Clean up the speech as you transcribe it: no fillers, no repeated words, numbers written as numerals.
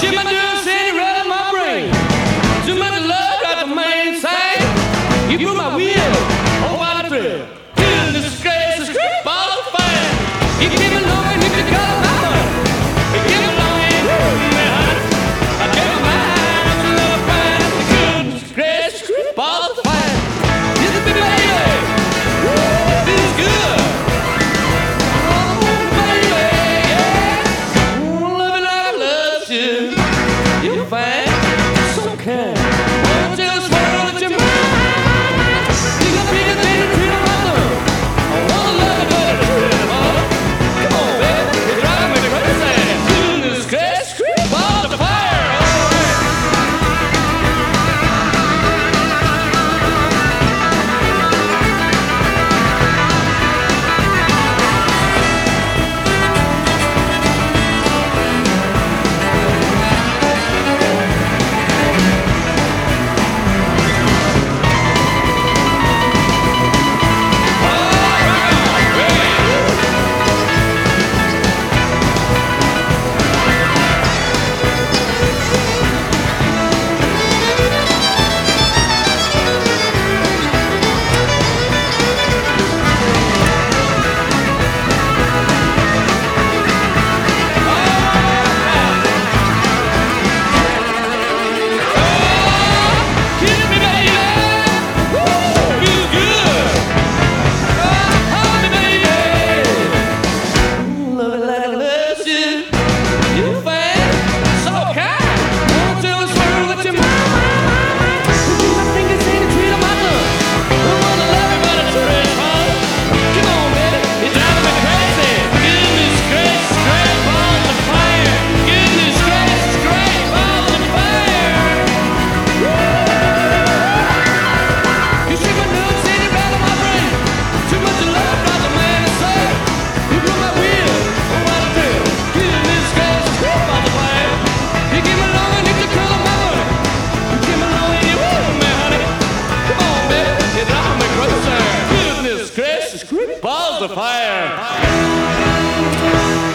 shit my nerves city right in my brain. Too much love got the main side. You blew my wheel, oh what a thrill. Feeling this disgrace, this great ball of fire. You came along and hit the color of my heart. You came along and hit me hard. I gave my mind to love fire. The good disgrace, this great ball of fire. This is baby, feels good. Oh baby, yeah. Love it like I love you. You're fine, so kind. Won't you swirl at your mind? You got bigger than a tree of mother. I wanna love you, but it's real, mother. Come on, baby, you're driving me crazy. Goodness gracious, creep ball of fire. Balls of fire.